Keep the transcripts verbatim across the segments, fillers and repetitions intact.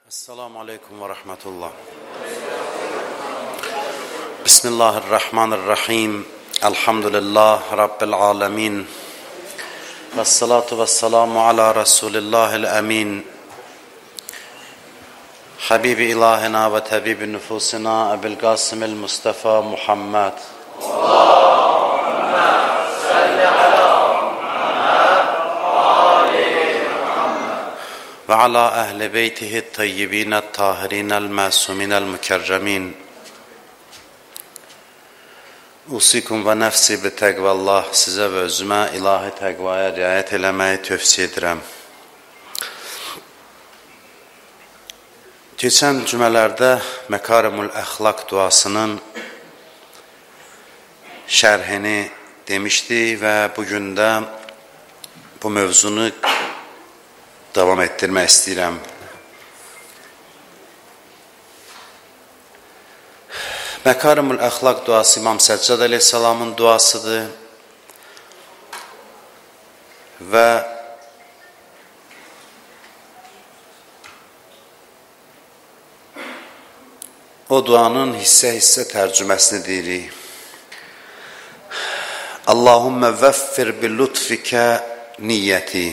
Esselamu Aleyküm ve Rahmetullah. Bismillahirrahmanirrahim. Elhamdülillah Rabbil Alemin. Vessalatu vesselamu ala Resulillahil Emin. Habibi ilahina ve tabibi nüfusina Ebil Qasimil Mustafa Muhammed. Ve ala ehli beytihi tayyibine tahirinel masuminel mükerremin. Usikum və nəfsi bi təqvallah, sizə və özümə ilahi təqvaya riayət eləməyi tövsiyə edirəm. Keçən cümələrdə Məkarimul Əxlaq duasının şərhini demişdik və bugün də bu mövzunu davam etdirmək istəyirəm. Məkarimul Əxlaq duası İmam Səccad əleyhissalamın duasıdır və o duanın hissə-hissə tərcüməsini deyirik. Allahümmə vəffir bi lütfikə niyyəti.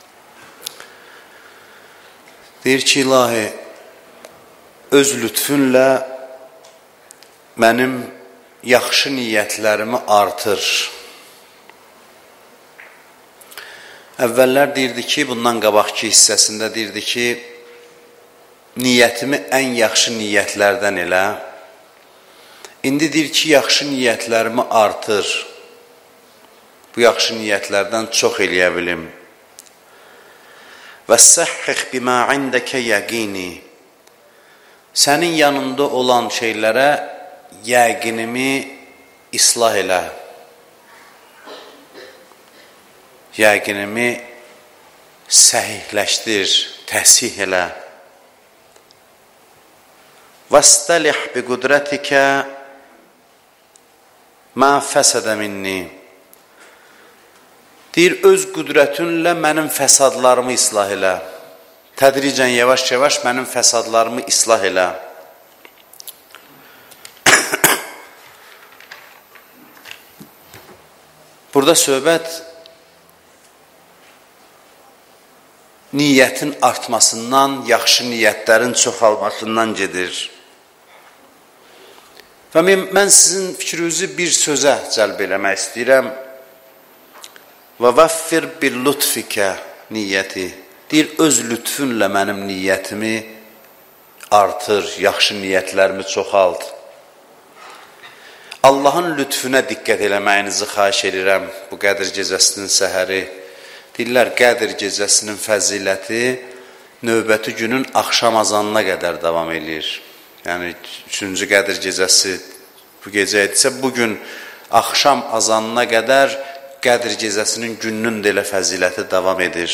Deyir ki, ilahi, öz lütfünlə mənim yaxşı niyyətlərimi artır. Əvvəllər deyirdi ki, bundan qabaqki hissəsində deyirdi ki, niyyətimi ən yaxşı niyyətlərdən elə. İndi deyir ki, yaxşı niyyətlərimi artır. Bu yaxşı niyyətlərdən çox eləyə bilim. Və səhhih bimə indəkə yəqini. Sənin yanında olan şeylərə yəqinimi islah elə. Yəqinimi səhihləşdir, təsih elə. Vəstəlih bi qudrətikə mə fəsədə minni. Deyir, öz qüdrətinlə mənim fəsadlarımı islah elə. Tədricən, yavaş-yavaş mənim fəsadlarımı islah elə. Burada söhbət niyyətin artmasından, yaxşı niyyətlərin çoxalmasından gedir. Və mən sizin fikrinizi bir sözə cəlb eləmək istəyirəm. Və vəffir bil lütfikə niyyəti. Deyir, öz lütfünlə mənim niyyətimi artır, yaxşı niyyətlərimi çoxalt. Allahın lütfüne diqqət eləməyinizi xahiş edirəm bu Qədr gecəsinin səhəri. Deyirlər, Qədr gecəsinin fəziləti növbəti günün axşam azanına qədər davam edir. Yəni, üçüncü Qədr gecəsi bu gecə edirsə, bugün axşam azanına qədər Qədr gecəsinin gününün də elə fəziləti davam edir.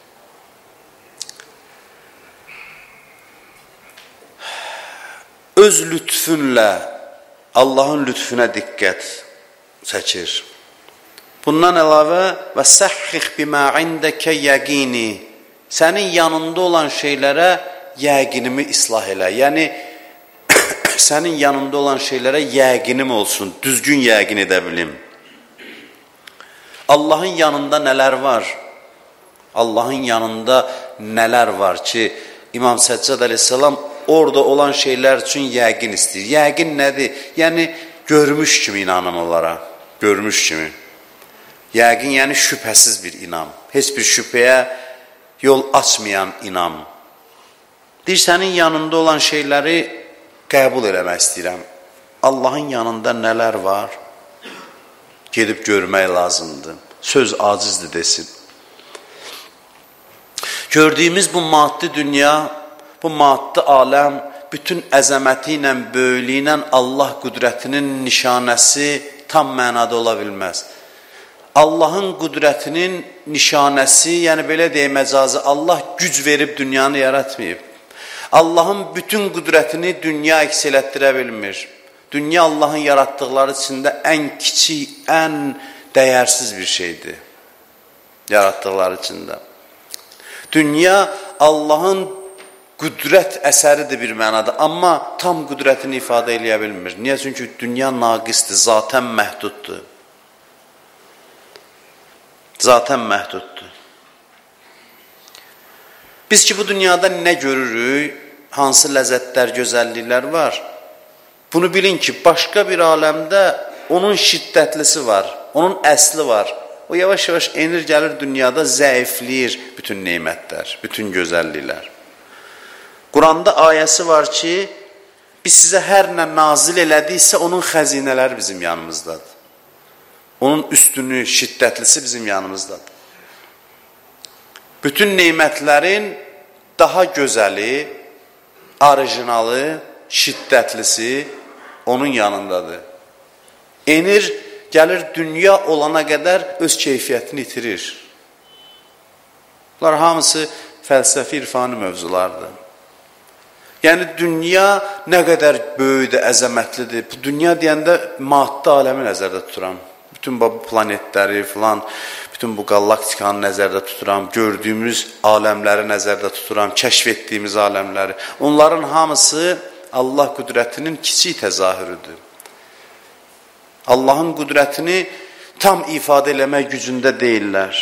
Öz lütfünlə Allahın lütfüne diqqət çəkir. Bundan əlavə və səhhih bimə indəkə yəqini. Sənin yanında olan şeylərə yəqinimi islah elə. Yəni, sənin yanında olan şeylərə yəqinim olsun, düzgün yəqin edə bilim. Allahın yanında nələr var? Allahın yanında nələr var ki, İmam Səccad əleyhissalam orada olan şeylər üçün yəqin istəyir. Yəqin nədir? Yəni, görmüş kimi inanım onlara. Görmüş kimi. Yəqin, yəni şübhəsiz bir inam. Heç bir şübhəyə yol açmayan inam. Deyir, sənin yanında olan şeyləri qəbul eləmək istəyirəm. Allahın yanında nələr var? Gedib görmək lazımdır. Söz acizdir desin. Gördüyümüz bu maddi dünya, bu maddi aləm, bütün əzəməti ilə, böyüklüyü ilə Allah qüdrətinin nişanəsi tam mənada ola bilməz. Allahın qüdrətinin nişanəsi, yəni belə deyək məcazı, Allah güc verib dünyanı yaratmayıb. Allahın bütün qüdrətini dünya əks elətdirə bilmir. Dünya Allahın yaratdıqları içində ən kiçik, ən dəyərsiz bir şeydir. Yaratdıqları içində. Dünya Allahın qüdrət əsəridir bir mənada, amma tam qüdrətini ifadə eləyə bilmir. Niyə? Çünki dünya naqisdir, zatən məhduddur. Zatən məhduddur. Biz ki, bu dünyada nə görürük, hansı ləzzətlər, gözəlliklər var? Bunu bilin ki, başqa bir aləmdə onun şiddətlisi var, onun əsli var. O yavaş-yavaş enir, gəlir dünyada, zəifləyir bütün neymətlər, bütün gözəlliklər. Quranda ayəsi var ki, biz sizə hər nə nazil elədiksə, onun xəzinələri bizim yanımızdadır. Onun üstünü, şiddətlisi bizim yanımızdadır. Bütün neymətlərin daha gözəli, orijinalı, şiddətlisi onun yanındadır. Enir, gəlir dünya olana qədər öz keyfiyyətini itirir. Bunlar hamısı fəlsəfi irfani mövzulardır. Yəni, dünya nə qədər böyüdür, əzəmətlidir. Bu dünya deyəndə maddi aləmi nəzərdə tuturam. Bütün bu planetləri filan, bütün bu galaktikanı nəzərdə tuturam, gördüyümüz aləmləri nəzərdə tuturam, kəşf etdiyimiz aləmləri. Onların hamısı Allah qüdrətinin kiçik təzahürüdür. Allahın qüdrətini tam ifadə eləmək gücündə deyirlər.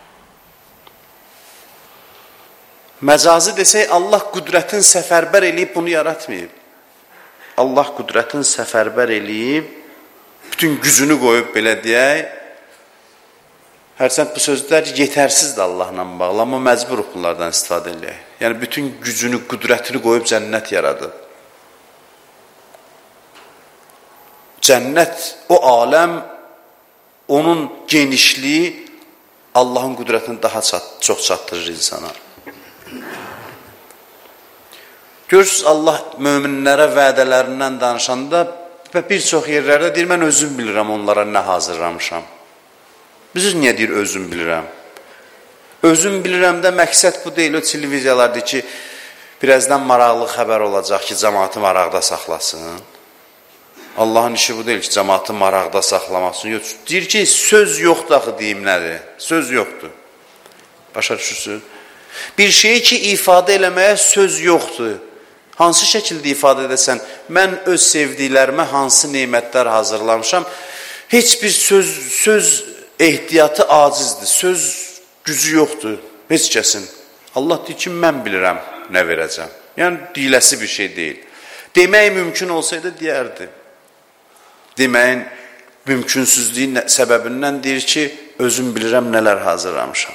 Məcazi desək, Allah qüdrətin səfərbər eləyib bunu yaratmayıb. Allah qüdrətin səfərbər eləyib, bütün gücünü qoyub belə deyək. Hərçənd bu sözlər yetərsizdir Allahla bağlı, amma məcburuq bunlardan istifadə eləyək. Yəni, bütün gücünü, qüdrətini qoyub cənnət yaradıb. Cənnət, o aləm, onun genişliyi Allahın qüdrətini daha çat, çox çatdırır insana. Görürsünüz, Allah möminlərə vədələrindən danışanda və bir çox yerlərdə deyir, mən özüm bilirəm onlara nə hazırlamışam. Biz niyə deyir, özüm bilirəm? Özüm bilirəm də məqsəd bu deyil, o televiziyalardır ki, birazdan maraqlı xəbər olacaq ki, cəmaatı maraqda saxlasın. Allahın işi bu deyil ki, cəmaatı maraqda saxlamasın. Yox, deyir ki, söz yoxdur axı deyim nədir? Söz yoxdur. Başa düşürsünüz? Bir şeyi ki, ifadə eləməyə söz yoxdur. Hansı şəkildə ifadə edəsən, mən öz sevdiklərimə hansı neymətlər hazırlamışam, heç bir söz, söz ehtiyatı acizdir, söz gücü yoxdur, heç kəsin. Allah deyir ki, mən bilirəm nə verəcəm. Yəni, deyiləsi bir şey deyil. Demək mümkün olsaydı, deyərdi. Deməyin mümkünsüzlüyü səbəbindən deyir ki, özüm bilirəm nələr hazırlamışam.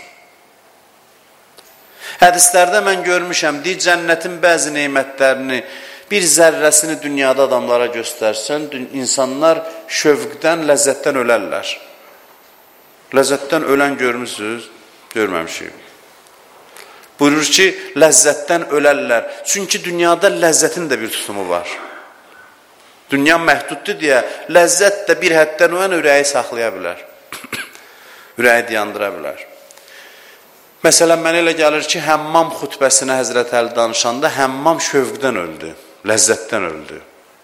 Hədislərdə mən görmüşəm, deyir, cənnətin bəzi neymətlərini, bir zərrəsini dünyada adamlara göstərsən, insanlar şövqdən, ləzzətdən ölərlər. Ləzzətdən ölən görmürsünüz? Görməmişik. Buyurur ki, ləzzətdən ölərlər. Çünki dünyada ləzzətin də bir tutumu var. Dünya məhduddur deyə, ləzzət də bir həddən öən ürəyi saxlaya bilər. Ürəyi dayandıra bilər. Məsələn, mənə elə gəlir ki, həmmam xutbəsinə Həzrət Əli danışanda həmmam şövqdən öldü, ləzzətdən öldü.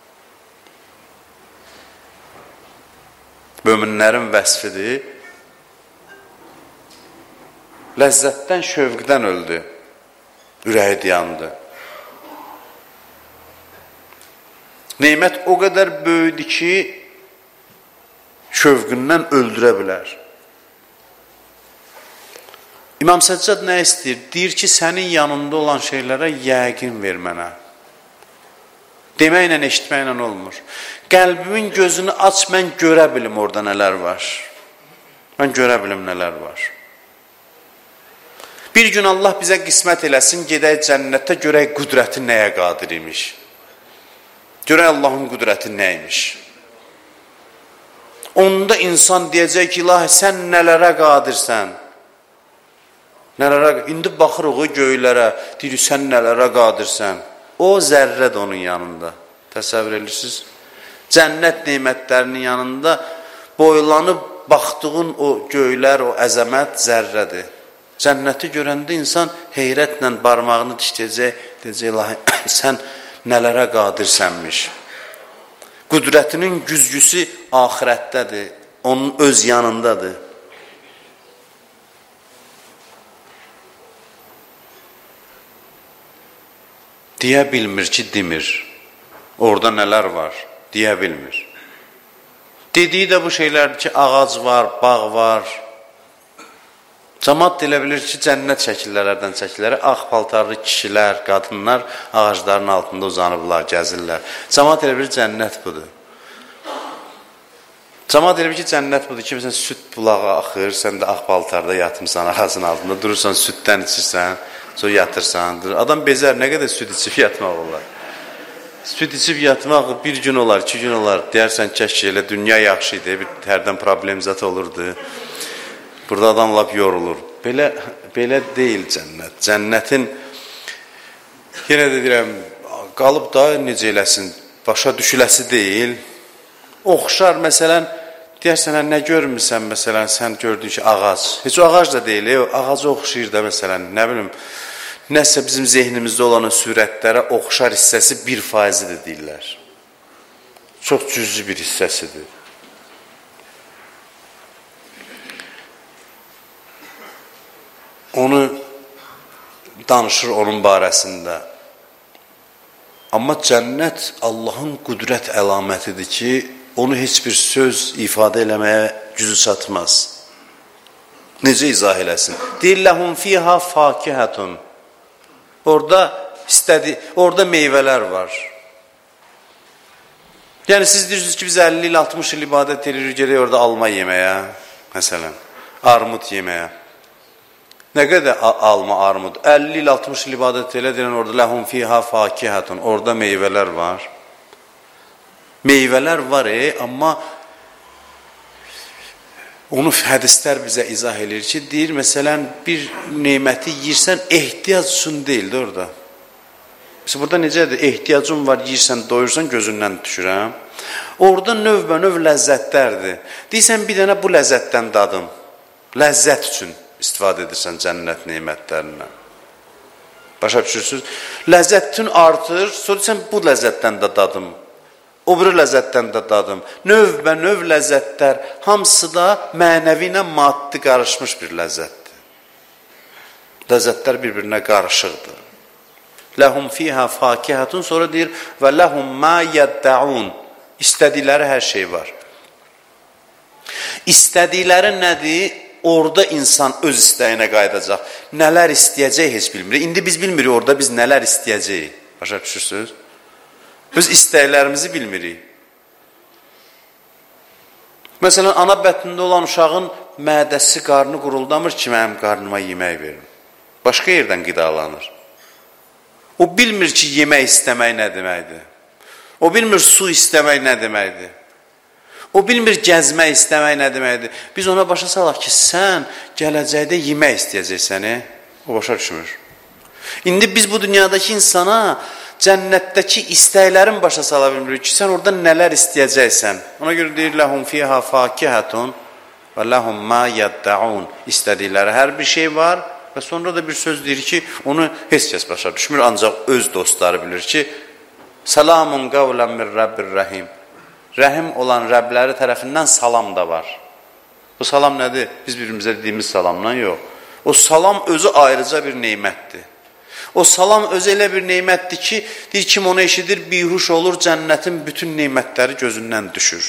Möminlərin vəsfidir, ləzzətdən, şövqdən öldü, ürəyi dayandı. Neymət o qədər böyüdü ki, şövqündən öldürə bilər. İmam Səccad nə istəyir? Deyir ki, sənin yanında olan şeylərə yəqin ver mənə. Deməklə, eşitməklə olmur. Qəlbimin gözünü aç, mən görə bilim orada nələr var. Mən görə bilim nələr var. Bir gün Allah bizə qismət eləsin, gedək cənnətə, görək qüdrəti nəyə qadir imiş. Görək Allahın qüdrəti nəymiş. Onda insan deyəcək ki, ilahi, sən nələrə qadirsən? Nələrə, indi baxırıq o göylərə, deyir, sən nələrə qadirsən? O zərrədir onun yanında. Təsəvvür edirsiniz? Cənnət neymətlərinin yanında boylanıb baxdığın o göylər, o əzəmət zərrədir. Cənnəti görəndə insan heyrətlə barmağını dişləyəcək, deyəcək, ilahi, sən nələrə qadirsənmiş. Qüdrətinin güzgüsü axirətdədir, onun öz yanındadır. deyə bilmir ki, demir. Orada nələr var, deyə bilmir. Dediyi də bu şeylərdir ki, ağac var, bağ var. Cəmaat elə bilir ki, cənnət şəkillərdən çəkilləri, ağ paltarlı kişilər, qadınlar ağacların altında uzanıblar, gəzirlər. Cəmaat elə bilir cənnət budur. Cəmaat elə bilir ki, cənnət budur ki, məsələn, süd bulağa axır, sən də ağ paltarda yatmışsan, ağacın altında, durursan, süddən içirsən, sonra yatırsan. Adam bezər, nə qədər süd içib yatmaq olar. Süd içib yatmaq bir gün olar, iki gün olar, deyərsən kəşk elə, dünya yaxşı idi, bir hərdən problem zat olurdu. Burada adam lap yorulur. Belə, belə deyil cənnət. Cənnətin, yenə də deyirəm, qalıb da necə eləsin, başa düşüləsi deyil. Oxşar, məsələn, deyərsən, nə görmürsən, məsələn, sən gördün ki, ağac. Heç o ağac da deyil, o ağacı oxşayır da, məsələn, nə bilim, nəsə bizim zehnimizdə olan o sürətlərə oxşar hissəsi bir faizidir deyirlər. Çox cüzi bir hissəsidir. Onu danışır onun barəsində. Amma cənnət Allahın qüdrət əlamətidir ki, onu heç bir söz ifadə eləməyə gücü çatmaz. Necə izah eləsin? Deyir, ləhum fiyha fakihətun. Orada istədi, orada meyvələr var. Yəni siz deyirsiniz ki, biz əlli il, altmış il ibadət edirik, gedək orada alma yeməyə, məsələn, armud yeməyə. Nə qədər alma, armud? əlli il, altmış il ibadət elə deyilən orada ləhum fiyha fakihətun. Orada meyvələr var. Meyvələr var, e, amma onu hədislər bizə izah edir ki, deyir, məsələn, bir neyməti yiyirsən, ehtiyac üçün deyildi orada. Mesela burada necədir? Ehtiyacın var, yiyirsən, doyursan, gözündən düşürəm. Orada növbə növ ləzzətlərdir. Deyirsən, bir dənə bu ləzzətdən dadım. Ləzzət üçün istifadə edirsən cənnət neymətlərindən. Başa düşürsünüz? Ləzzətin artır, sonra deyirsən, bu ləzzətdən də dadım. O bir ləzzətdən də dadım. Növbə növ ləzzətlər, hamısı da mənəvi ilə maddi qarışmış bir ləzzətdir. Ləzzətlər bir-birinə qarışıqdır. Ləhum fiyha fakihətun, sonra deyir, və ləhum mə yəddəun. İstədikləri hər şey var. İstədikləri nədir? Orada insan öz istəyinə qayıdacaq. Nələr istəyəcək heç bilmirik. İndi biz bilmirik orada biz nələr istəyəcəyik. Başa düşürsünüz? Biz istəklərimizi bilmirik. Məsələn, ana bətnində olan uşağın mədəsi, qarnı quruldamır ki, mənim qarnıma yemək verin. Başqa yerdən qidalanır. O bilmir ki, yemək istəmək nə deməkdir. O bilmir su istəmək nə deməkdir. O bilmir gəzmək istəmək nə deməkdir. Biz ona başa salaq ki, sən gələcəkdə yemək istəyəcəksən, e? O başa düşmür. İndi biz bu dünyadakı insana cənnətdəki istəklərin başa sala bilmirik ki, sən orada nələr istəyəcəksən. Ona görə deyir, ləhum fiyha fakihətun və ləhum mə yəddəun. İstədikləri hər bir şey var və sonra da bir söz deyir ki, onu heç kəs başa düşmür, ancaq öz dostları bilir ki, Salamun qavlən min Rabbir rəhim. Rəhim olan Rəbləri tərəfindən salam da var. Bu salam nədir? Biz birimizə dediyimiz salamdan yox. O salam özü ayrıca bir neymətdir. O salam özü elə bir neymətdir ki, deyir, kim onu eşidir, bihuş olur, cənnətin bütün neymətləri gözündən düşür.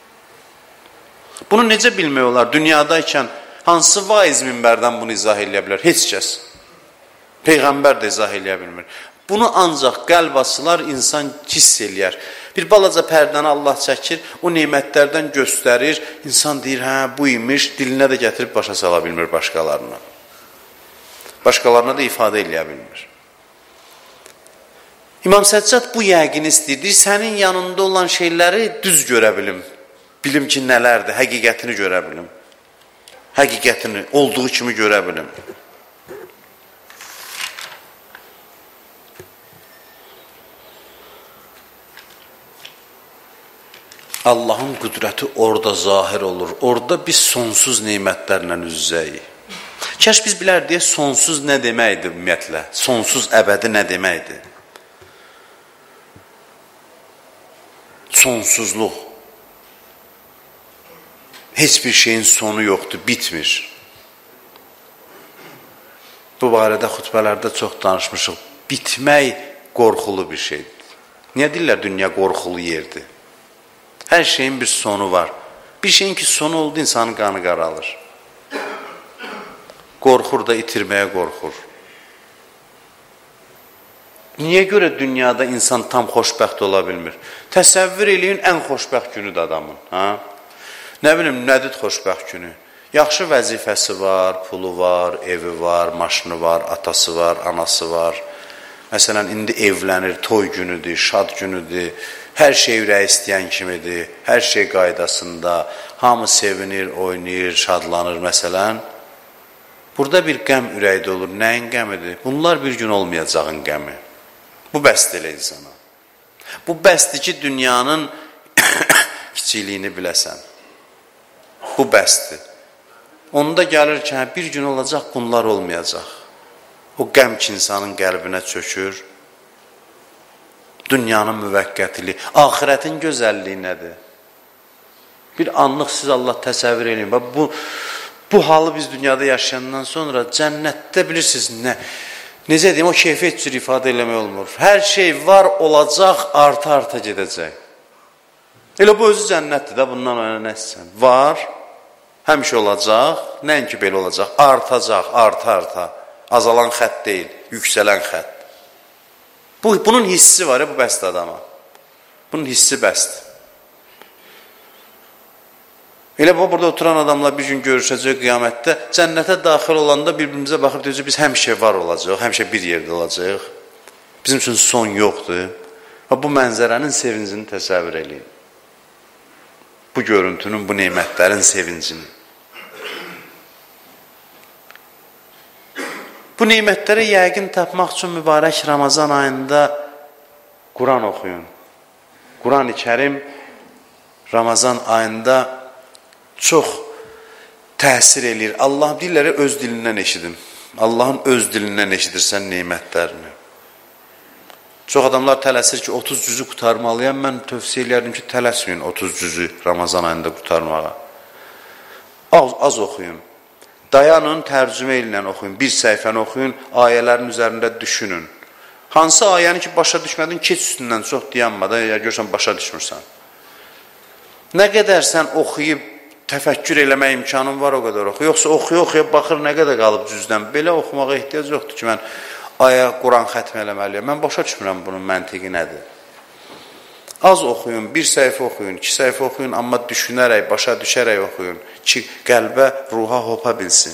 Bunu necə bilmək olar? Dünyadaykən hansı vaiz minbərdən bunu izah eləyə bilər? Heç kəs. Peyğəmbər də izah eləyə bilmir. Bunu ancaq qəlb açılar, insan hiss eləyər. Bir balaca pərdəni Allah çəkir, o neymətlərdən göstərir, insan deyir, hə, bu imiş, dilinə də gətirib başa sala bilmir başqalarına. Başqalarına da ifadə eləyə bilmir. İmam Səccad bu yəqini istəyir, sənin yanında olan şeyləri düz görə bilim. Bilim ki, nələrdir, həqiqətini görə bilim. Həqiqətini, olduğu kimi görə bilim. Allahın qüdrəti orada zahir olur. Orada biz sonsuz neymətlərlə üz-üzəyik. Kəş biz bilər deyə sonsuz nə deməkdir ümumiyyətlə? Sonsuz əbədi nə deməkdir? Sonsuzluq. Heç bir şeyin sonu yoxdur, bitmir. Bu barədə xutbələrdə çox danışmışıq. Bitmək qorxulu bir şeydir. Niyə deyirlər dünya qorxulu yerdir? Hər şeyin bir sonu var. Bir şeyin ki sonu oldu, insanın qanı qaralır. Qorxur da itirməyə qorxur. Niyə görə dünyada insan tam xoşbəxt ola bilmir? Təsəvvür eləyin ən xoşbəxt günüdür adamın. Ha? Nə bilim, nədir xoşbəxt günü? Yaxşı vəzifəsi var, pulu var, evi var, maşını var, atası var, anası var. Məsələn, indi evlənir, toy günüdür, şad günüdür, hər şey ürək istəyən kimidir, hər şey qaydasında, hamı sevinir, oynayır, şadlanır məsələn. Burada bir qəm ürəkdə olur, nəyin qəmidir? Bunlar bir gün olmayacağın qəmi. Bu bəsdir elə insana. Bu bəsdir ki, dünyanın kiçiliyini biləsən. Bu bəsdir. Onda gəlir ki, bir gün olacaq, bunlar olmayacaq. O qəm ki, insanın qəlbinə çökür. Dünyanın müvəqqətiliyi, axirətin gözəlliyi nədir? Bir anlıq siz Allah təsəvvür edin. Bu, bu halı biz dünyada yaşayandan sonra cənnətdə bilirsiniz nə? Necə deyim, o keyfiyyət cür ifadə eləmək olmur. Hər şey var, olacaq, arta-arta gedəcək. Elə bu özü cənnətdir də, bundan öyrənə nəsən? Var, həmişə olacaq, nəinki belə olacaq, artacaq, arta-arta. Azalan xət deyil, yüksələn xət. Bu, bunun hissi var ya, bu bəsdir adama. Bunun hissi bəsdir. Elə bu, burada oturan adamla bir gün görüşəcək qiyamətdə, cənnətə daxil olanda bir-birimizə baxıb deyəcək, biz həmişə var olacaq, həmişə bir yerdə olacaq. Bizim üçün son yoxdur. Bu mənzərənin sevincini təsəvvür edin. Bu görüntünün, bu neymətlərin sevincini. Bu neymətləri yəqin tapmaq üçün mübarək Ramazan ayında Quran oxuyun. Quran-ı Kərim Ramazan ayında çox təsir eləyir. Allah dilləri öz dilindən eşidin. Allahın öz dilindən eşidirsən neymətlərini. Çox adamlar tələsir ki, otuz cüzü qutarmalıyam. Mən tövsiyə elərdim ki, tələsməyin otuz cüzü Ramazan ayında qutarmağa. Az, az oxuyun. Dayanın, tərcümə ilə oxuyun. Bir səhifəni oxuyun, ayələrin üzərində düşünün. Hansı ayəni ki, başa düşmədin, keç üstündən çox dayanmadan, ya görsən, başa düşmürsən. Nə qədər sən oxuyub, təfəkkür eləmək imkanın var o qədər oxu. Yoxsa oxuya-oxuya baxır, nə qədər qalıb cüzdən. Belə oxumağa ehtiyac yoxdur ki, mən aya Quran xətm eləməliyəm. Mən başa düşmürəm bunun məntiqi nədir. Az oxuyun, bir səhifə oxuyun, iki səhifə oxuyun, amma düşünərək, başa düşərək oxuyun ki, qəlbə, ruha hopa bilsin.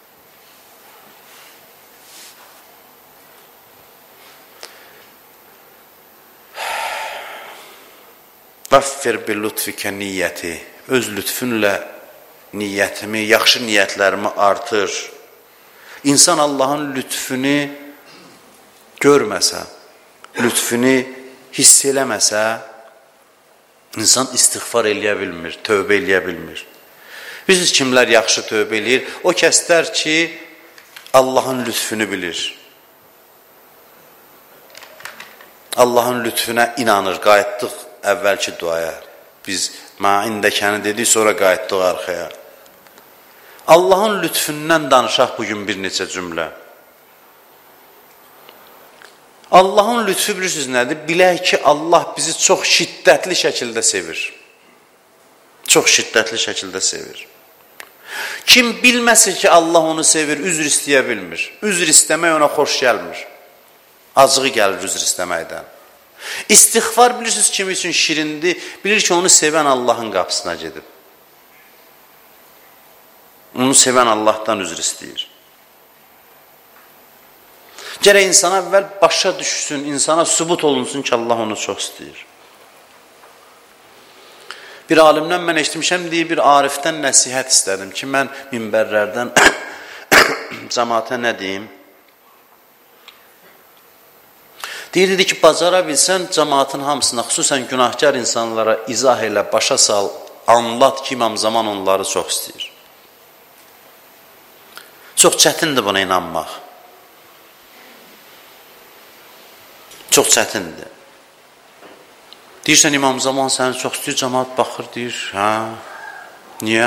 Vaffir bil lütfikə niyyəti, öz lütfünlə niyyətimi, yaxşı niyyətlərimi artır. İnsan Allahın lütfünü görməsə, lütfünü hiss eləməsə, insan istiğfar eləyə bilmir, tövbə eləyə bilmir. Biz kimlər yaxşı tövbə eləyir? O kəslər ki, Allahın lütfünü bilir. Allahın lütfüne inanır, qayıtdıq əvvəlki duaya. Biz maindəkəni dedik, sonra qayıtdıq arxaya. Allahın lütfündən danışaq bugün bir neçə cümlə. Allahın lütfü bilirsiniz nədir? Bilək ki, Allah bizi çox şiddətli şəkildə sevir. Çox şiddətli şəkildə sevir. Kim bilməsə ki, Allah onu sevir, üzr istəyə bilmir. Üzr istəmək ona xoş gəlmir. Acığı gəlir üzr istəməkdən. İstiğfar bilirsiniz kim üçün şirindir? Bilir ki, onu sevən Allahın qapısına gedib. Onu sevən Allahdan üzr istəyir. Gərək insana əvvəl başa düşsün, insana sübut olunsun ki, Allah onu çox istəyir. Bir alimdən mən eşitmişəm, deyir, bir arifdən nəsihət istədim ki, mən minbərlərdən cəmaata nə deyim? Deyir, dedi ki, bacara bilsən, cəmaatın hamısına, xüsusən günahkar insanlara izah elə, başa sal, anlat ki, İmam Zaman onları çox istəyir. Çox çətindir buna inanmaq. Çox çətindir. Deyirsən, İmam Zaman səni çox istəyir, cəmaat baxır, deyir, hə, niyə?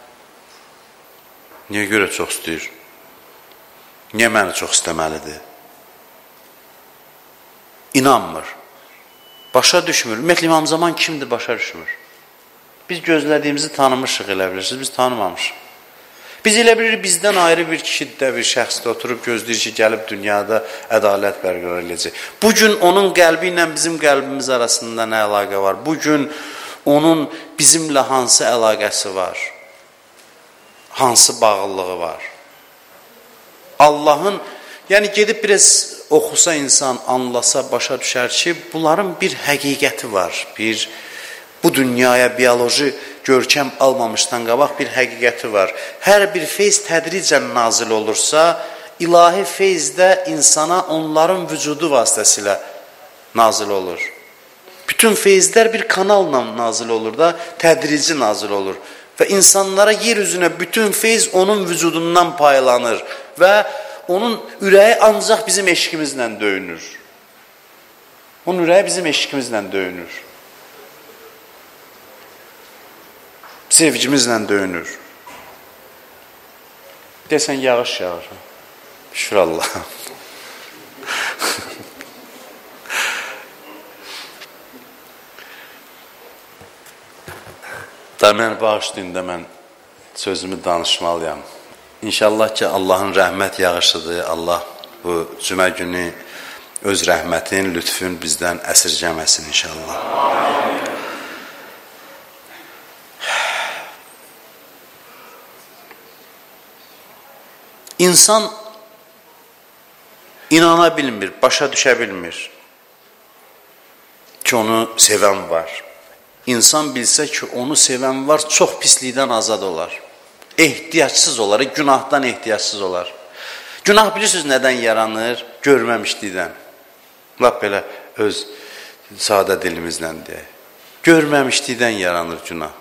Niyə görə çox istəyir? Niyə məni çox istəməlidir? İnanmır. Başa düşmür. Ümumiyyətlə İmam Zaman kimdir? Başa düşmür. Biz gözlədiyimizi tanımışıq, elə bilirsiniz. Biz tanımamışıq. Biz elə bilirik, bizdən ayrı bir kişidə, bir şəxsdə oturub gözləyir ki, gəlib dünyada ədalət bərqərar edəcək. Bugün onun qəlbi ilə bizim qəlbimiz arasında nə əlaqə var? Bugün onun bizimlə hansı əlaqəsi var? Hansı bağlılığı var? Allahın, yəni gedib biraz oxusa insan, anlasa, başa düşər ki, bunların bir həqiqəti var. Bir, bu dünyaya biyoloji görkəm almamışdan qabaq bir həqiqəti var. Hər bir feyz tədricən nazil olursa, ilahi feyzdə insana onların vücudu vasitəsilə nazil olur. Bütün feyzlər bir kanalla nazil olur da, tədrici nazil olur. Və insanlara yer üzünə bütün feyz onun vücudundan paylanır və onun ürəyi ancaq bizim eşqimizlə döyünür. Onun ürəyi bizim eşqimizlə döyünür. Sevgimizlə döyünür. Desən yağış yağır. Şükür Allah. Da mən bağışlayın da mən sözümü danışmalıyam. İnşallah ki Allahın rəhmət yağışıdır. Allah bu cümə günü öz rəhmətin, lütfün bizdən əsirgəməsin inşallah. İnsan inana bilmir, başa düşə bilmir ki onu sevən var. İnsan bilsə ki onu sevən var, çox pislikdən azad olar. Ehtiyacsız olar, günahdan ehtiyacsız olar. Günah bilirsiniz nədən yaranır? Görməmişlikdən. Lap belə öz sadə dilimizlə deyək. Görməmişlikdən yaranır günah.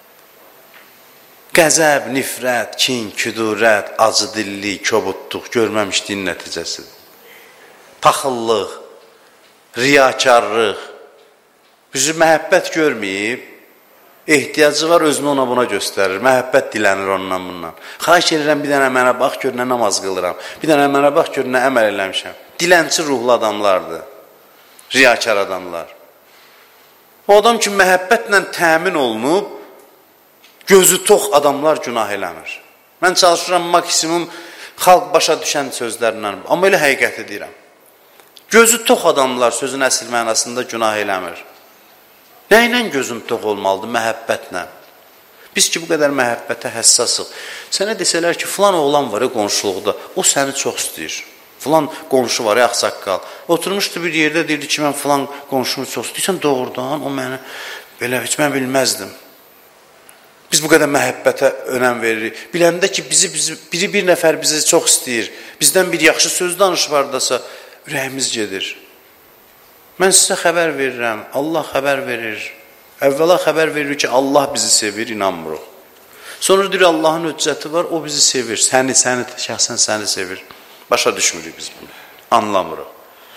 Qəzəb, nifrət, kin, küdurət, acıdillik, kobudluq görməmişliyin nəticəsidir. Paxıllıq, riyakarlıq, bizi məhəbbət görməyib, ehtiyacı var, özünü ona buna göstərir, məhəbbət dilənir ondan bundan. Xahiş edirəm, bir dənə mənə bax, gör nə namaz qılıram, bir dənə mənə bax, gör nə əməl eləmişəm. Dilənçi ruhlu adamlardır, riyakar adamlar. O adam ki, məhəbbətlə təmin olunub, gözü tox adamlar günah eləmir. Mən çalışıram maksimum xalq başa düşən sözlərlə, amma elə həqiqəti deyirəm. Gözü tox adamlar sözün əsl mənasında günah eləmir. Nə ilə gözün tox olmalıdır? Məhəbbətlə. Biz ki, bu qədər məhəbbətə həssasıq. Sənə desələr ki, filan oğlan var ya qonşuluqda, o səni çox istəyir. Filan qonşu var ya, ağsaqqal. Oturmuşdu bir yerdə, deyirdi ki, mən filan qonşumu çox istəyirsən, doğrudan o məni belə heç mən bilməzdim. Biz bu qədər məhəbbətə önəm veririk. Biləndə ki, bizi, bizi, biri bir nəfər bizi çox istəyir, bizdən bir yaxşı söz danışıb hardasa, ürəyimiz gedir. Mən sizə xəbər verirəm, Allah xəbər verir. Əvvəla xəbər verir ki, Allah bizi sevir, inanmırıq. Sonra deyir, Allahın hüccəti var, o bizi sevir, səni, səni, şəxsən səni sevir. Başa düşmürük biz bunu, anlamırıq.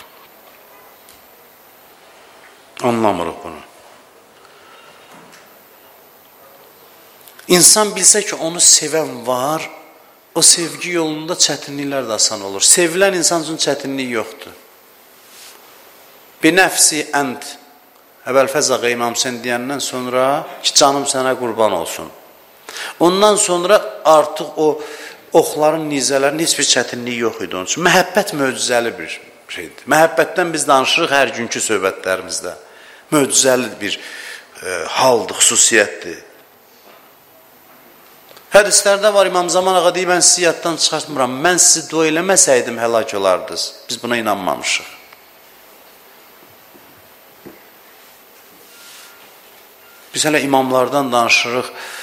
Anlamırıq bunu. İnsan bilsə ki, onu sevən var, o sevgi yolunda çətinliklər də asan olur. Sevilən insan üçün çətinlik yoxdur. Binəfsi ənd, Əbəlfəzaqa İmam Hüseyn deyəndən sonra ki, canım sənə qurban olsun. Ondan sonra artıq o oxların, nizələrin heç bir çətinliyi yox idi onun üçün. Məhəbbət möcüzəli bir şeydir. Məhəbbətdən biz danışırıq hər günkü söhbətlərimizdə. Möcüzəli bir e, haldır, xüsusiyyətdir. Hədislərdə var, İmam Zaman ağa deyib, mən sizi yaddan çıxartmıram, mən sizi dua eləməsəydim həlak olardınız. Biz buna inanmamışıq. Biz hələ imamlardan danışırıq.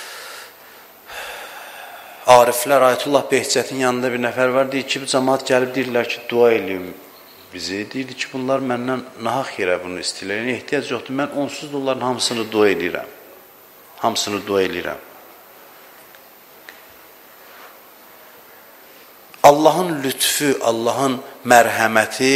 Ariflər, Ayətullah Behçətin yanında bir nəfər var, deyir ki, bu cəmaat gəlib deyirlər ki, dua eləyim bizi. Deyir ki, bunlar məndən nahaq yerə bunu istəyirlər. Ehtiyac yoxdur, mən onsuz da onların hamısını dua eləyirəm. Hamısını dua eləyirəm. Allahın lütfü, Allahın mərhəməti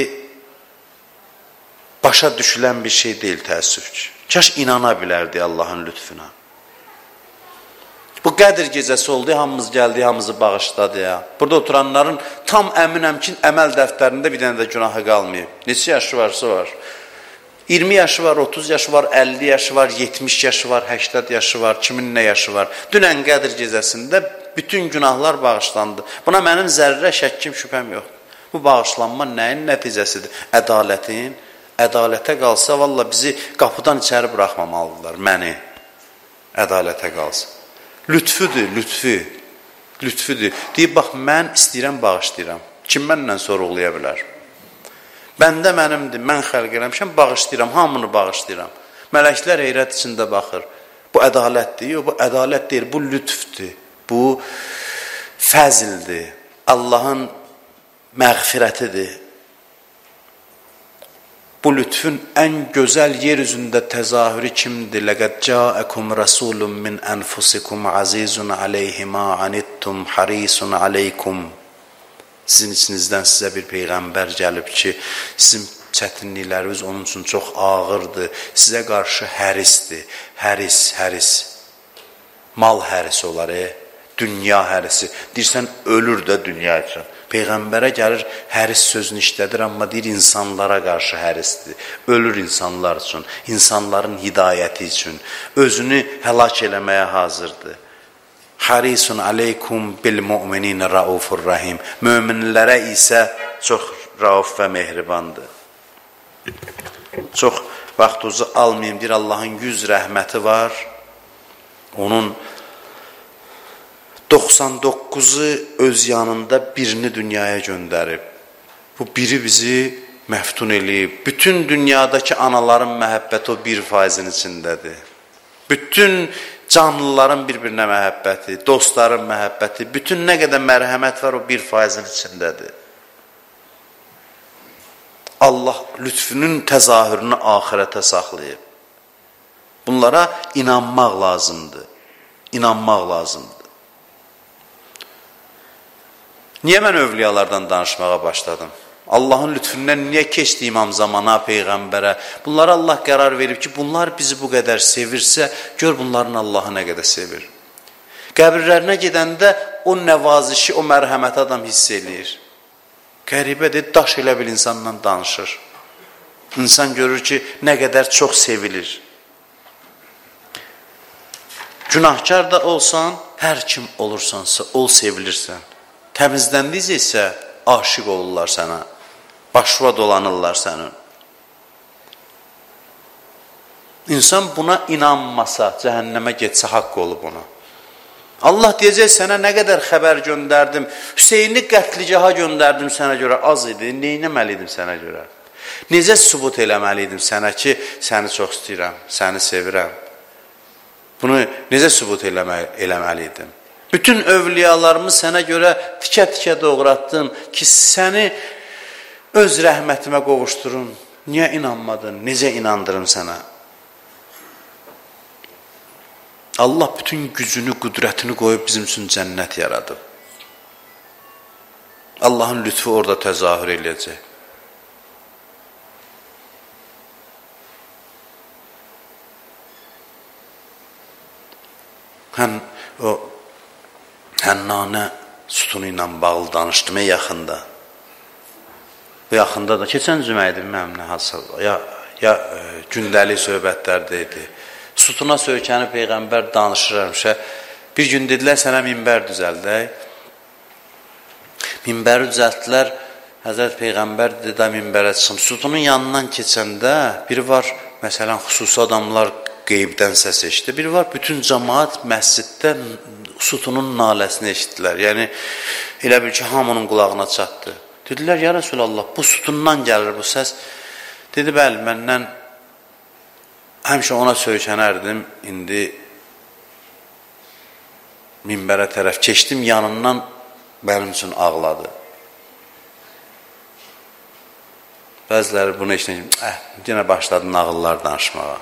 başa düşülən bir şey deyil təəssüf ki. Kaş inana bilərdi Allahın lütfüna. Bu Qədir gecəsi oldu, hamımız gəldi, hamımızı bağışladı ya. Burada oturanların tam əminəm ki, əməl dəftərində bir dənə də günahı qalmayıb. Neçə yaşı varsa var. iyirmi yaşı var, otuz yaşı var, əlli yaşı var, yetmiş yaşı var, səksən yaşı var, kimin nə yaşı var. Dünən Qədir gecəsində bütün günahlar bağışlandı. Buna mənim zərrə şəkkim, şübhəm yox. Bu bağışlanma nəyin nəticəsidir? Ədalətin. Ədalətə qalsa, valla bizi qapıdan içəri buraxmamalıdırlar, məni. Ədalətə qalsa. Lütfüdür, lütfü. Lütfüdür. Deyib, bax, mən istəyirəm, bağışlayıram. Kim məndən sorğulaya bilər? Bəndə mənimdir, mən xəlq eləmişəm, bağışlayıram, hamını bağışlayıram. Mələklər heyrət içində baxır. Bu ədalətdir, yox, bu ədalət deyil, bu lütfdür, bu fəzildir, Allahın məğfirətidir. Bu lütfün ən gözəl yer üzündə təzahürü kimdir? Ləqəd cəəkum rəsulun min ənfusikum azizun aleyhi ma anittum harisun aleykum. Sizin içinizdən sizə bir peyğəmbər gəlib ki, sizin çətinlikləriniz onun üçün çox ağırdır, sizə qarşı hərisdir, həris, həris. Mal hərisi olar, e? Dünya hərisi. Deyirsən, ölür də dünya üçün. Peyğəmbərə gəlir, həris sözünü işlədir, amma deyir, insanlara qarşı hərisdir. Ölür insanlar üçün, insanların hidayəti üçün, özünü həlak eləməyə hazırdır. Harisun aleykum bil mu'minin raufur rahim. Möminlərə isə çox rauf və mehribandır. Çox vaxtınızı almayayım, deyir, Allahın yüz rəhməti var. Onun doxsan doqquzu öz yanında birini dünyaya göndərib. Bu biri bizi məftun eləyib. Bütün dünyadakı anaların məhəbbəti o bir faizin içindədir. Bütün canlıların bir-birinə məhəbbəti, dostların məhəbbəti, bütün nə qədər mərhəmət var o bir faizin içindədir. Allah lütfünün təzahürünü axirətə saxlayıb. Bunlara inanmaq lazımdır. İnanmaq lazımdır. Niyə mən övliyalardan danışmağa başladım? Allahın lütfündən niyə keçdi imam zamana, peyğəmbərə? Bunlara Allah qərar verib ki, bunlar bizi bu qədər sevirsə, gör bunların Allahı nə qədər sevir. Qəbirlərinə gedəndə o nəvazişi, o mərhəməti adam hiss eləyir. Qəribədir, daş elə bir insanla danışır. İnsan görür ki, nə qədər çox sevilir. Günahkar da olsan, hər kim olursansa, ol sevilirsən. Təmizləndiysə isə aşiq olurlar sənə, başva dolanırlar sənin. İnsan buna inanmasa, cəhənnəmə getsə haqq olub ona. Allah deyəcək sənə nə qədər xəbər göndərdim, Hüseyni qətligaha göndərdim sənə görə az idi, neynəməliydim sənə görə? Necə sübut eləməliydim sənə ki, səni çox istəyirəm, səni sevirəm? Bunu necə sübut eləməliydim? Bütün övliyalarımı sənə görə tikə-tikə doğratdım ki, səni öz rəhmətimə qovuşdurum. Niyə inanmadın? Necə inandırım sənə? Allah bütün gücünü, qüdrətini qoyub bizim üçün cənnət yaradıb. Allahın lütfu orada təzahür eləyəcək. Hən o Hənnanə sütunu ilə bağlı danışdım ya yaxında. Bu yaxında da, keçən cümə idi, bilməm nə hasıl, ya, ya e, gündəlik söhbətlərdə idi. Sütuna söykəni Peyğəmbər danışırmışə. Bir gün dedilər, sənə minbər düzəldək. Minbəri düzəltdilər, Həzrət Peyğəmbər dedi də minbərə çıxım. Sütunun yanından keçəndə, biri var, məsələn, xüsusi adamlar qeybdən səs eşitdi. Biri var, bütün cəmaat məsciddə sütunun naləsini eşitdilər. Yəni, elə bil ki, hamının qulağına çatdı. Dedilər, ya Rəsulallah, bu sütundan gəlir bu səs. Dedi, bəli, məndən həmişə ona söykənərdim. İndi minbərə tərəf keçdim, yanından mənim üçün ağladı. Bəziləri bunu eşitdim, eh, yenə başladı nağıllar danışmağa.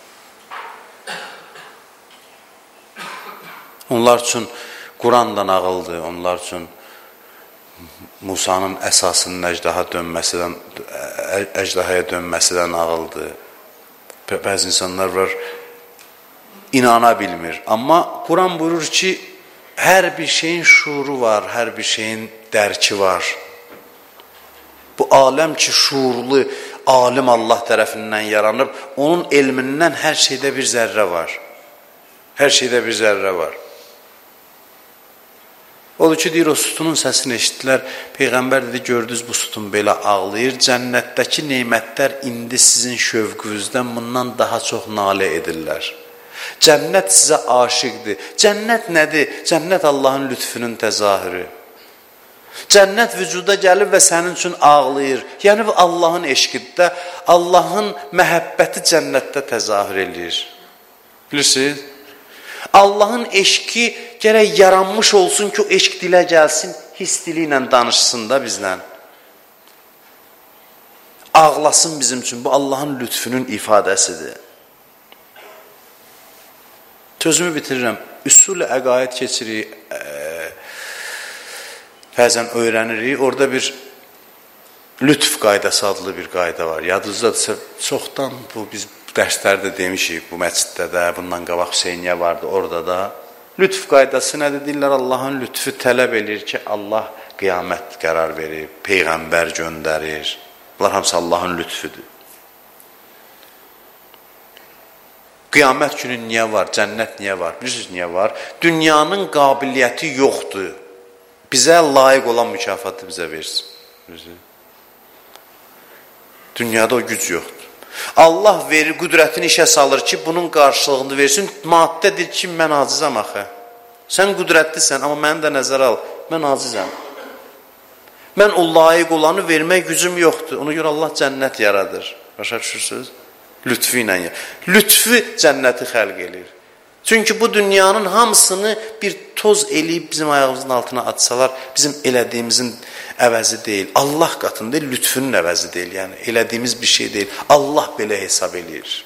Onlar üçün Quran da nağıldır, onlar üçün Musanın əsasının əcdaha dönməsidən, əjdahaya dönməsidən nağıldır. Bəzi insanlar var, inana bilmir. Amma Quran buyurur ki, hər bir şeyin şuuru var, hər bir şeyin dərki var. Bu aləm ki, şuurlu, alim Allah tərəfindən yaranıb, onun elmindən hər şeydə bir zərrə var. Hər şeydə bir zərrə var. Odur ki, deyir, o sütunun səsini eşitdilər. Peyğəmbər dedi, gördünüz bu sütun belə ağlayır. Cənnətdəki neymətlər indi sizin şövqünüzdən bundan daha çox nalə edirlər. Cənnət sizə aşiqdir. Cənnət nədir? Cənnət Allahın lütfünün təzahürü. Cənnət vücuda gəlib və sənin üçün ağlayır. Yəni bu Allahın eşqidə, Allahın məhəbbəti cənnətdə təzahür edir. Bilirsiniz? Allahın eşqi gərək yaranmış olsun ki, o eşq dilə gəlsin, his dili ilə danışsın da bizlə. Ağlasın bizim üçün. Bu Allahın lütfünün ifadəsidir. Sözümü bitirirəm. Üsul-i əqaid keçirik, bəzən öyrənirik. Orada bir lütf qaydası adlı bir qayda var. Yadınızdadırsa, çoxdan bu biz dərslərdə demişik, bu məsciddə də, bundan qabaq Hüseyniyə vardı, orada da. Lütf qaydası nədir? Deyirlər, Allahın lütfü tələb edir ki, Allah qiyamət qərar verir, Peyğəmbər göndərir. Bunlar hamısı Allahın lütfüdür. Qiyamət günü niyə var? Cənnət niyə var? Bilirsiniz niyə var? Dünyanın qabiliyyəti yoxdur. Bizə layiq olan mükafatı bizə versin. Bilirsiniz? Dünyada o güc yoxdur. Allah verir, qüdrətini işə salır ki, bunun qarşılığını versin. Maddədir ki, mən acizəm axı. Sən qüdrətlisən, amma məni də nəzərə al. Mən acizəm. Mən o layiq olanı vermək gücüm yoxdur. Ona görə Allah cənnət yaradır. Başa düşürsünüz? Lütfü ilə. Lütfü cənnəti xəlq edir. Çünki bu dünyanın hamısını bir toz eləyib bizim ayağımızın altına atsalar, bizim elədiyimizin əvəzi deyil. Allah qatında deyil, lütfünün əvəzi deyil. Yəni, elədiyimiz bir şey deyil. Allah belə hesab eləyir.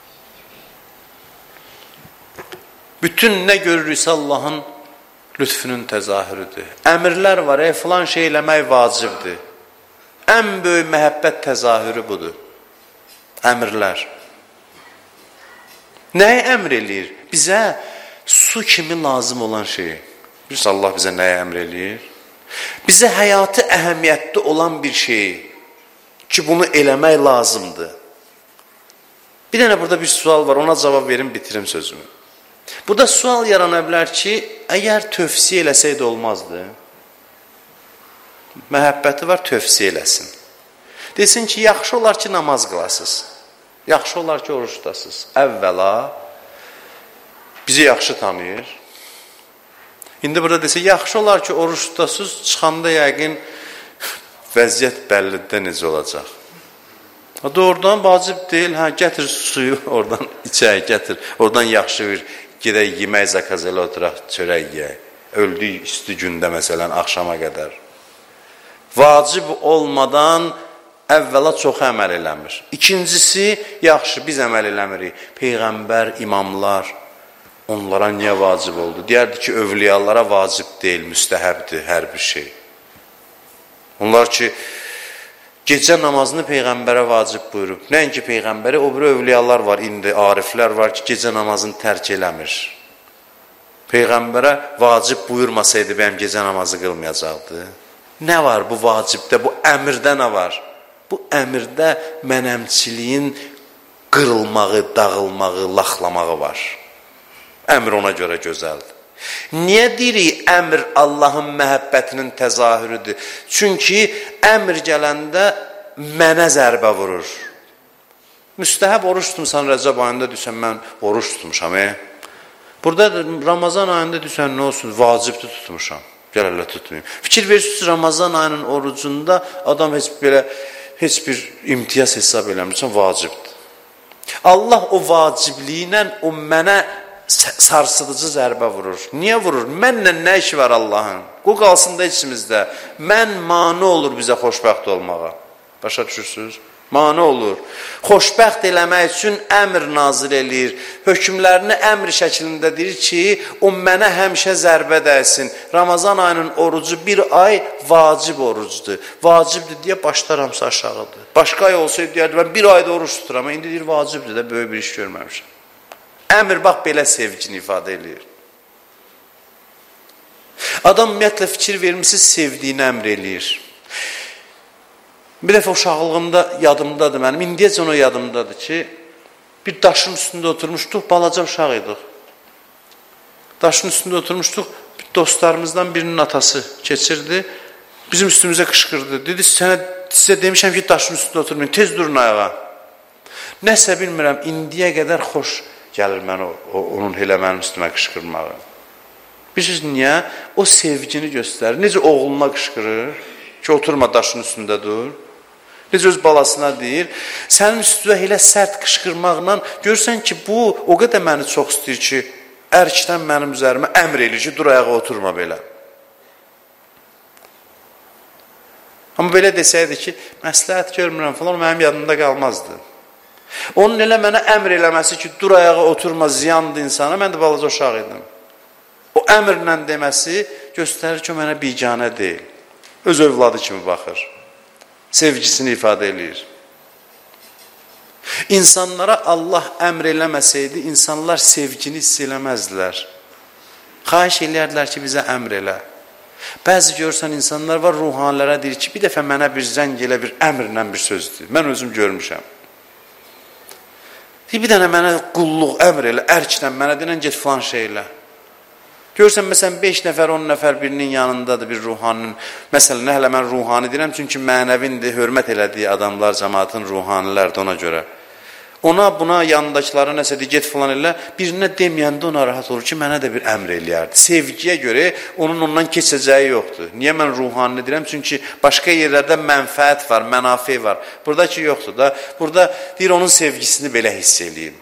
Bütün nə görürüksə Allahın lütfünün təzahürüdür. Əmirlər var, e, filan şey eləmək vacibdir. Ən böyük məhəbbət təzahürü budur. Əmirlər. Nəyə əmr eləyir? Bizə su kimi lazım olan şey. Bilirsiniz, Allah bizə nəyə əmr eləyir? Bizə həyatı əhəmiyyətli olan bir şey ki, bunu eləmək lazımdır. Bir dənə burada bir sual var, ona cavab verin, bitirim sözümü. Burada sual yarana bilər ki, əgər tövsiyə eləsəydi olmazdı. Məhəbbəti var, tövsiyə eləsin. Desin ki, yaxşı olar ki, namaz qılasınız. Yaxşı olar ki, oruç tutasınız. Əvvəla bizi yaxşı tanıyır. İndi burada desə, yaxşı olar ki, oruç tutasınız, çıxanda yəqin vəziyyət bəllidə necə olacaq. Doğrudan vacib deyil, hə, gətir suyu, oradan içək, gətir. Oradan yaxşı bir gedək yemək zakazələ oturaq, çörək yeyək. Öldük üstü gündə, məsələn, axşama qədər. Vacib olmadan əvvəla çox əməl eləmir. İkincisi, yaxşı, biz əməl eləmirik. Peyğəmbər, imamlar, onlara niyə vacib oldu? Deyərdi ki, övliyalara vacib deyil, müstəhəbdir hər bir şey. Onlar ki, gecə namazını Peyğəmbərə vacib buyurub. Nəinki Peyğəmbəri, o bir övliyalar var, indi ariflər var ki, gecə namazını tərk eləmir. Peyğəmbərə vacib buyurmasaydı, bəyəm gecə namazı qılmayacaqdı. Nə var bu vacibdə, bu əmirdə nə var? Bu əmirdə mənəmçiliyin qırılmağı, dağılmağı, laxlamağı var. Əmr ona görə gözəldir. Niyə deyirik, əmr Allahın məhəbbətinin təzahürüdür? Çünki əmr gələndə mənə zərbə vurur. Müstəhəb oruç tutmuşsan, Rəcəb ayında düşən, mən oruç tutmuşam. E? Burada Ramazan ayında düşən nə olsun? Vacibdir tutmuşam. Gəl elə tutmayayım. Fikir verirsiniz, Ramazan ayının orucunda adam heç belə heç bir imtiyaz hesab eləmirsən, vacibdir. Allah o vacibliyi ilə o mənə sarsıdıcı zərbə vurur. Niyə vurur? Mənlə nə işi var Allahın? Bu qalsın da içimizdə. Mən mane olur bizə xoşbəxt olmağa. Başa düşürsünüz? Mane olur. Xoşbəxt eləmək üçün əmr nazil eləyir. Hökmlərini əmr şəklində deyir ki, o mənə həmişə zərbə dəysin. Ramazan ayının orucu bir ay vacib orucdur. Vacibdir deyə başlaramsa aşağıdır. Başqa ay olsaydı deyərdi, mən bir ayda oruç tuturam. İndi deyir, vacibdir də, böyük bir iş görməmişəm. Əmr bax belə sevgini ifadə edir. Adam ümumiyyətlə fikir vermişsiz, sevdiyini əmr eləyir. Bir dəfə uşaqlığımda yadımdadır mənim, indiyəcə o yadımdadır ki, bir daşın üstündə oturmuşduq, balaca uşaq idik. Daşın üstündə oturmuşduq, dostlarımızdan birinin atası keçirdi, bizim üstümüzə qışqırdı. Dedi, sənə, sizə demişəm ki, daşın üstündə oturmayın, tez durun ayağa. Nəsə bilmirəm, indiyə qədər xoş gəlir mən o, o, onun elə mənim üstümə qışqırmağı. Bilirsiniz niyə? O sevgini göstərir. Necə oğluna qışqırır ki, oturma daşın üstündə dur. Necə öz balasına deyir. Sənin üstünə elə sərt qışqırmaqla görürsən ki, bu o qədər məni çox istəyir ki, ərkdən mənim üzərimə əmr eləyir ki, dur ayağa oturma belə. Amma belə desəydi ki, məsləhət görmürəm falan, mənim yadımda qalmazdı. Onun elə mənə əmr eləməsi ki, dur ayağa oturma, ziyandı insana, mən də balaca uşaq idim. O əmrlə deməsi göstərir ki, o mənə biganə deyil. Öz övladı kimi baxır. Sevgisini ifadə eləyir. İnsanlara Allah əmr eləməsəydi, insanlar sevgini hiss eləməzdilər. Xahiş eləyərdilər ki, bizə əmr elə. Bəzi görürsən insanlar var, ruhanilərə deyir ki, bir dəfə mənə bir zəng elə bir əmrlə bir sözdür. Mən özüm görmüşəm. Bir dənə mənə qulluq əmr elə, ərkdən mənə deyən get filan şey elə. Görürsən, məsələn, beş nəfər, on nəfər birinin yanındadır bir ruhaninin. Məsələn, hələ mən ruhani deyirəm, çünki mənəvindir, hörmət elədiyi adamlar, cəmaatın ruhanilərdir ona görə. Ona, buna, yanındakilara nəsə deyir, get filan elə, birinə deməyəndə ona rahat olur ki, mənə də bir əmr eləyərdi. Sevgiyə görə onun ondan keçəcəyi yoxdur. Niyə mən ruhani deyirəm? Çünki başqa yerlərdə mənfəət var, mənafi var. Buradakı yoxdur da. Burada deyir, onun sevgisini belə hiss eləyim.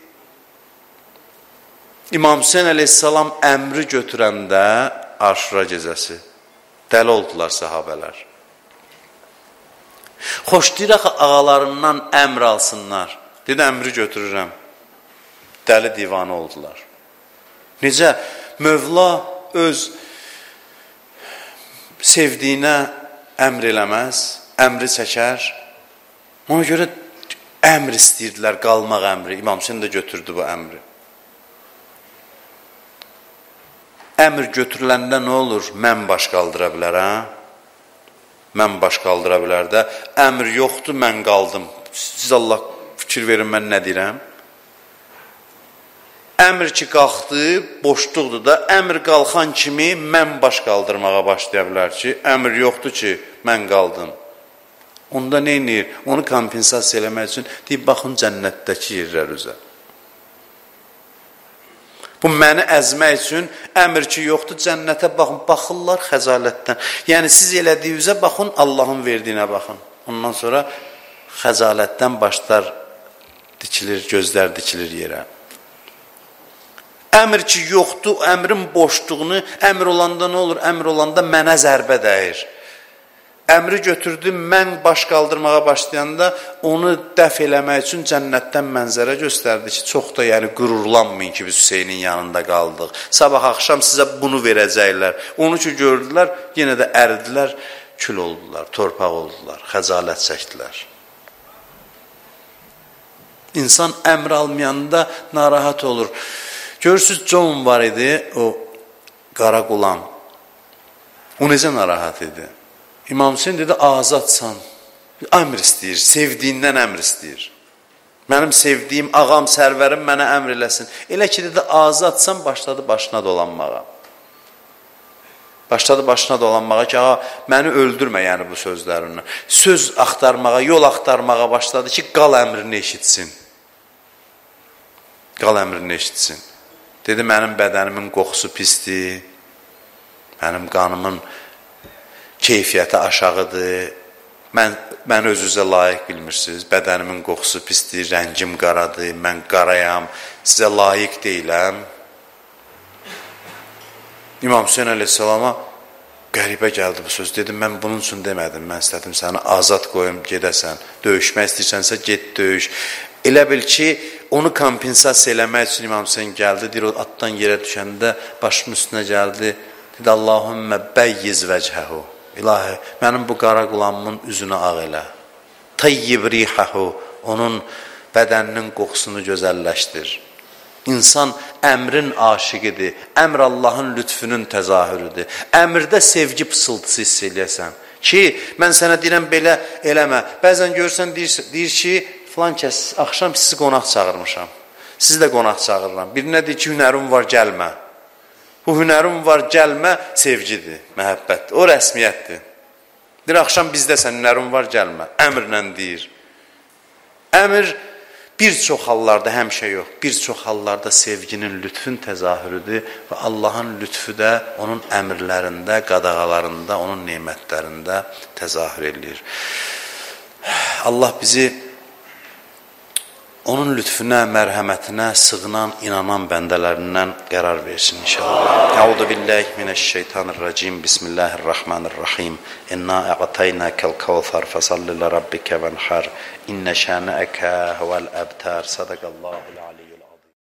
İmam Hüseyin əleyhissalam əmri götürəndə Aşura gecəsi dəli oldular sahabələr. Xoşlayır axı ağalarından əmr alsınlar. Dedi, əmri götürürəm. Dəli divanı oldular. Necə? Mövla öz sevdiyinə əmr eləməz, əmri çəkər. Ona görə əmr istəyirdilər, qalmaq əmri. İmam Hüseyin də götürdü bu əmri. Əmr götürüləndə nə olur? Mən baş qaldıra bilər, hə? Mən baş qaldıra bilər də. Əmr yoxdur, mən qaldım. Siz Allah fikir verin, mən nə deyirəm? Əmr ki, qalxdı, boşluqdur da. Əmr qalxan kimi mən baş qaldırmağa başlaya bilər ki, əmr yoxdur ki, mən qaldım. Onda nə edir? Onu kompensasiya eləmək üçün deyib, baxın cənnətdəki yerlər üzə. Bu məni əzmək üçün əmr ki, yoxdur, cənnətə baxın, baxırlar xəcalətdən. Yəni, siz elədiyinizə baxın, Allahın verdiyinə baxın. Ondan sonra xəcalətdən başlar dikilir, gözlər dikilir yerə. Əmr ki, yoxdur, əmrin boşluğunu, əmr olanda nə olur? Əmr olanda mənə zərbə dəyir. Əmri götürdü, mən baş qaldırmağa başlayanda onu dəf eləmək üçün cənnətdən mənzərə göstərdi ki, çox da yəni qürurlanmayın ki, biz Hüseynin yanında qaldıq. Sabah axşam sizə bunu verəcəklər. Onu ki, gördülər, yenə də əridilər, kül oldular, torpaq oldular, xəcalət çəkdilər. İnsan əmr almayanda narahat olur. Görürsünüz, John var idi, o qara qulam. O necə narahat idi? İmam Hüseyin dedi, azadsan, əmr istəyir, sevdiyindən əmr istəyir. Mənim sevdiyim, ağam, sərvərim mənə əmr eləsin. Elə ki, dedi, azadsan, başladı başına dolanmağa. Başladı başına dolanmağa ki, ağa, məni öldürmə, yəni bu sözlərindən. Söz axtarmağa, yol axtarmağa başladı ki, qal əmrini eşitsin. Qal əmrini eşitsin. Dedi, mənim bədənimin qoxusu pisdir, mənim qanımın keyfiyyəti aşağıdır, mən, mən özünüzə layiq bilmirsiniz, bədənimin qoxusu pisdir, rəngim qaradır, mən qarayam, sizə layiq deyiləm. İmam Hüseyin əleyhissalama qəribə gəldi bu söz. Dedim, mən bunun üçün demədim, mən istədim səni azad qoyum, gedəsən, döyüşmək istəyirsənsə get döyüş. Elə bil ki, onu kompensasiya eləmək üçün İmam Hüseyin gəldi, deyir, o atdan yerə düşəndə başımın üstünə gəldi, dedi, Allahümmə bəyyiz vəchəhu. İlahi, mənim bu qara qulamın üzünü ağ elə. Tayyib rihəhu, onun bədəninin qoxusunu gözəlləşdir. İnsan əmrin aşiqidir. Əmr Allahın lütfunun təzahürüdür. Əmrdə sevgi pısıltısı hiss eləyəsən. Ki, mən sənə deyirəm, belə eləmə. Bəzən görürsən, deyir, deyir ki, filan kəs, axşam sizi qonaq çağırmışam. Sizi də qonaq çağırıram. Birinə deyir ki, hünərim var, gəlmə. Bu hünərim var, gəlmə sevgidir, məhəbbətdir. O rəsmiyyətdir. Deyir, axşam bizdəsən, hünərim var, gəlmə. Əmrlə deyir. Əmr bir çox hallarda, həmişə yox, bir çox hallarda sevginin lütfün təzahürüdür və Allahın lütfü də onun əmrlərində, qadağalarında, onun nemətlərində təzahür edir. Allah bizi onun lütfüne, mərhəmətinə sığınan, inanan bəndələrindən qərar versin inşallah. Euzu billahi mineşşeytanirracim. Bismillahirrahmanirrahim. İnna a'taynakal kevser fesalli li rabbike venhar. İnne şana'eke huvel abtar. Sadakallahul alim.